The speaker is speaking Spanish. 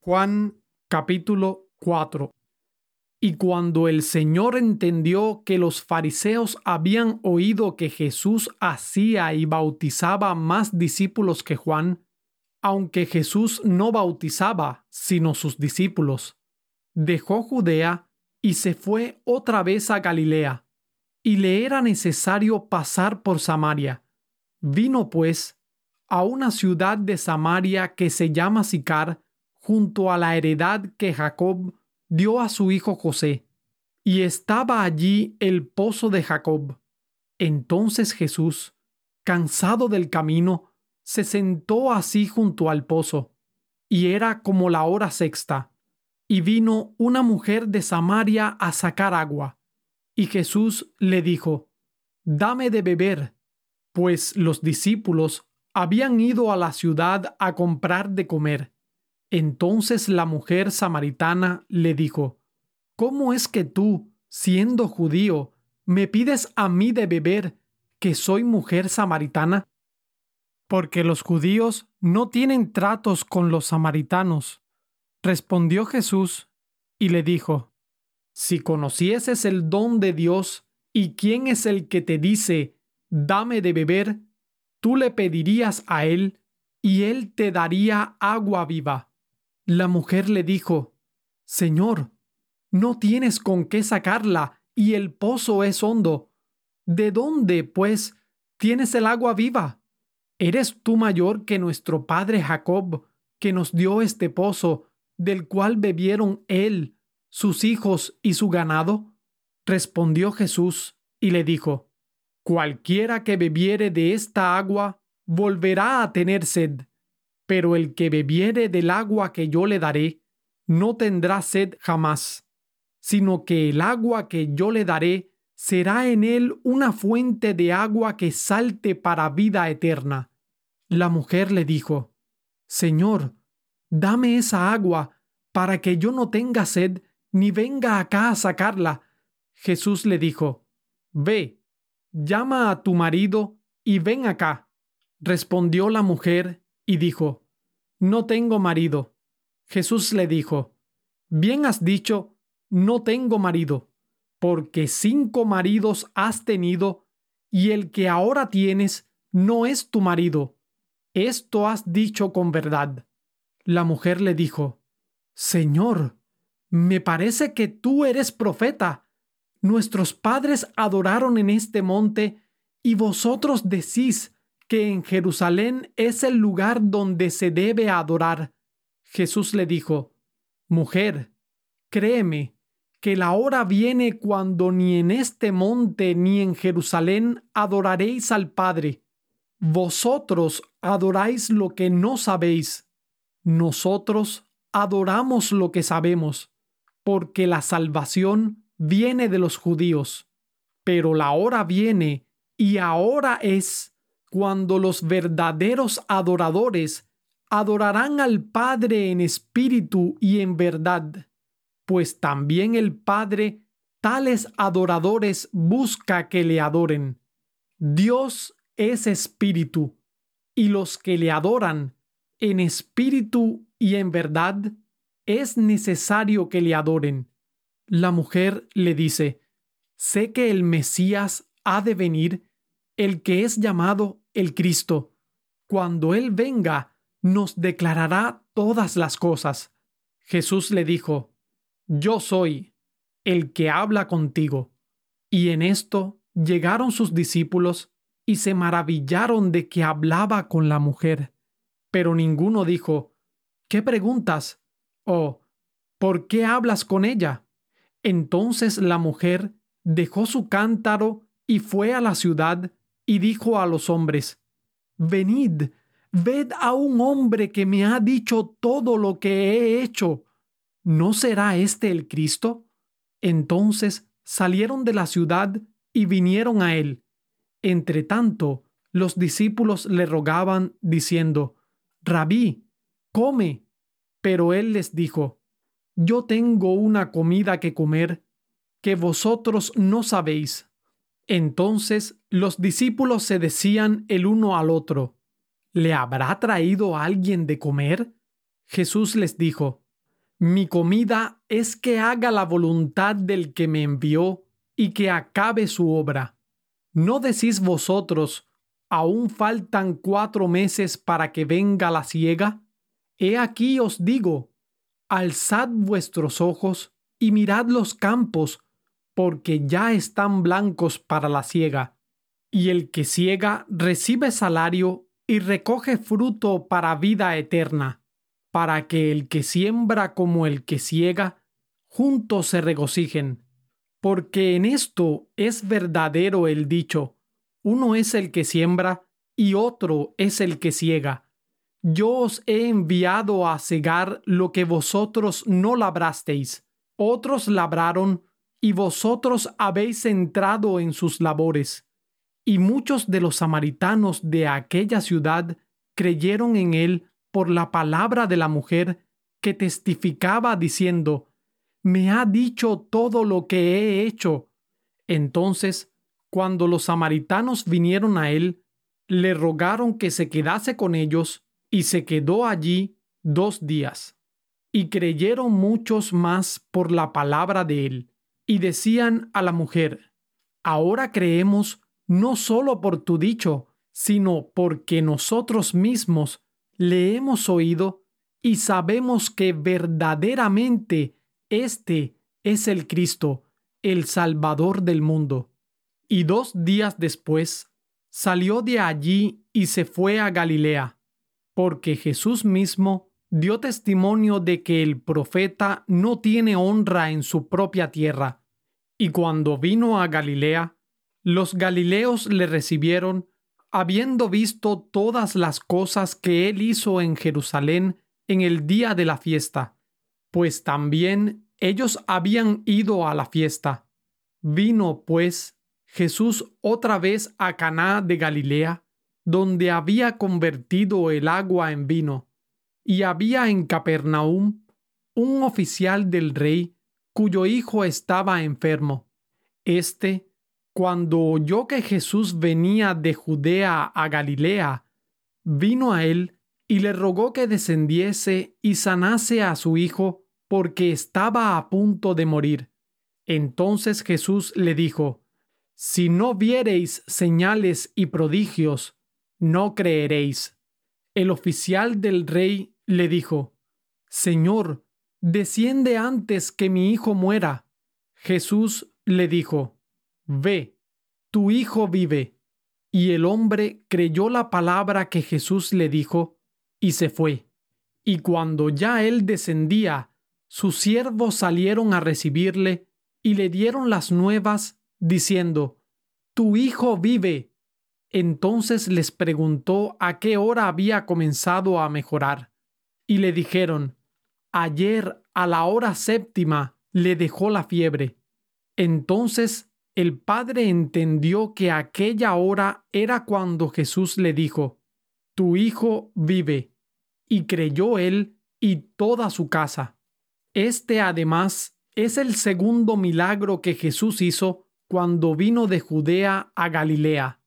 Juan capítulo 4. Y cuando el Señor entendió que los fariseos habían oído que Jesús hacía y bautizaba más discípulos que Juan, aunque Jesús no bautizaba sino sus discípulos, dejó Judea y se fue otra vez a Galilea, y le era necesario pasar por Samaria. Vino pues a una ciudad de Samaria que se llama Sicar, junto a la heredad que Jacob dio a su hijo José, y estaba allí el pozo de Jacob. Entonces Jesús, cansado del camino, se sentó así junto al pozo, y era como la hora sexta, y vino una mujer de Samaria a sacar agua. Y Jesús le dijo: «Dame de beber», pues los discípulos habían ido a la ciudad a comprar de comer. Entonces la mujer samaritana le dijo: «¿Cómo es que tú, siendo judío, me pides a mí de beber, que soy mujer samaritana?» Porque los judíos no tienen tratos con los samaritanos. Respondió Jesús y le dijo: «Si conocieses el don de Dios y quién es el que te dice: dame de beber, tú le pedirías a él y él te daría agua viva». La mujer le dijo: «Señor, no tienes con qué sacarla y el pozo es hondo. ¿De dónde, pues, tienes el agua viva? ¿Eres tú mayor que nuestro padre Jacob, que nos dio este pozo, del cual bebieron él, sus hijos y su ganado?» Respondió Jesús y le dijo: «Cualquiera que bebiere de esta agua volverá a tener sed, pero el que bebiere del agua que yo le daré no tendrá sed jamás, sino que el agua que yo le daré será en él una fuente de agua que salte para vida eterna». La mujer le dijo: «Señor, dame esa agua para que yo no tenga sed ni venga acá a sacarla». Jesús le dijo: «Ve, llama a tu marido y ven acá». Respondió la mujer y dijo: «No tengo marido». Jesús le dijo: «Bien has dicho, no tengo marido, porque 5 maridos has tenido, y el que ahora tienes no es tu marido. Esto has dicho con verdad». La mujer le dijo: «Señor, me parece que tú eres profeta. Nuestros padres adoraron en este monte, y vosotros decís que en Jerusalén es el lugar donde se debe adorar». Jesús le dijo: «Mujer, créeme que la hora viene cuando ni en este monte ni en Jerusalén adoraréis al Padre. Vosotros adoráis lo que no sabéis. Nosotros adoramos lo que sabemos, porque la salvación viene de los judíos. Pero la hora viene, y ahora es, cuando los verdaderos adoradores adorarán al Padre en espíritu y en verdad, pues también el Padre tales adoradores busca que le adoren. Dios es espíritu, y los que le adoran en espíritu y en verdad es necesario que le adoren». La mujer le dice: «Sé que el Mesías ha de venir, el que es llamado el Cristo. Cuando Él venga, nos declarará todas las cosas». Jesús le dijo: «Yo soy el que habla contigo». Y en esto llegaron sus discípulos y se maravillaron de que hablaba con la mujer. Pero ninguno dijo: «¿Qué preguntas?», o «¿Por qué hablas con ella?». Entonces la mujer dejó su cántaro y fue a la ciudad y dijo a los hombres: «Venid, ved a un hombre que me ha dicho todo lo que he hecho. ¿No será este el Cristo?». Entonces salieron de la ciudad y vinieron a él. Entretanto, los discípulos le rogaban, diciendo: «Rabí, come». Pero él les dijo: «Yo tengo una comida que comer que vosotros no sabéis». Entonces los discípulos se decían el uno al otro: «¿Le habrá traído alguien de comer?». Jesús les dijo: Mi comida es que haga la voluntad del que me envió y que acabe su obra. ¿No decís vosotros, aún faltan 4 meses para que venga la siega? He aquí os digo, alzad vuestros ojos y mirad los campos, porque ya están blancos para la siega. Y el que siega recibe salario y recoge fruto para vida eterna, para que el que siembra como el que siega, juntos se regocijen. Porque en esto es verdadero el dicho, uno es el que siembra y otro es el que siega. Yo os he enviado a segar lo que vosotros no labrasteis. Otros labraron y vosotros habéis entrado en sus labores. Y muchos de los samaritanos de aquella ciudad creyeron en él por la palabra de la mujer que testificaba diciendo, me ha dicho todo lo que he hecho. Entonces, cuando los samaritanos vinieron a él, le rogaron que se quedase con ellos, y se quedó allí 2 días. Y creyeron muchos más por la palabra de él, y decían a la mujer, ahora creemos no solo por tu dicho, sino porque nosotros mismos le hemos oído y sabemos que verdaderamente este es el Cristo, el Salvador del mundo. Y 2 días después salió de allí y se fue a Galilea, porque Jesús mismo dio testimonio de que el profeta no tiene honra en su propia tierra. Y cuando vino a Galilea, los galileos le recibieron, habiendo visto todas las cosas que él hizo en Jerusalén en el día de la fiesta, pues también ellos habían ido a la fiesta. Vino, pues, Jesús otra vez a Caná de Galilea, donde había convertido el agua en vino, y había en Capernaum un oficial del rey cuyo hijo estaba enfermo. Cuando oyó que Jesús venía de Judea a Galilea, vino a él y le rogó que descendiese y sanase a su hijo, porque estaba a punto de morir. Entonces Jesús le dijo, si no viereis señales y prodigios, no creeréis. El oficial del rey le dijo, Señor, desciende antes que mi hijo muera. Jesús le dijo, ve, tu hijo vive. Y el hombre creyó la palabra que Jesús le dijo y se fue. Y cuando ya él descendía, sus siervos salieron a recibirle y le dieron las nuevas, diciendo, tu hijo vive. Entonces les preguntó a qué hora había comenzado a mejorar. Y le dijeron, ayer a la hora 7 le dejó la fiebre. Entonces el padre entendió que aquella hora era cuando Jesús le dijo, tu hijo vive. Y creyó él y toda su casa. Además es el segundo milagro que Jesús hizo cuando vino de Judea a Galilea.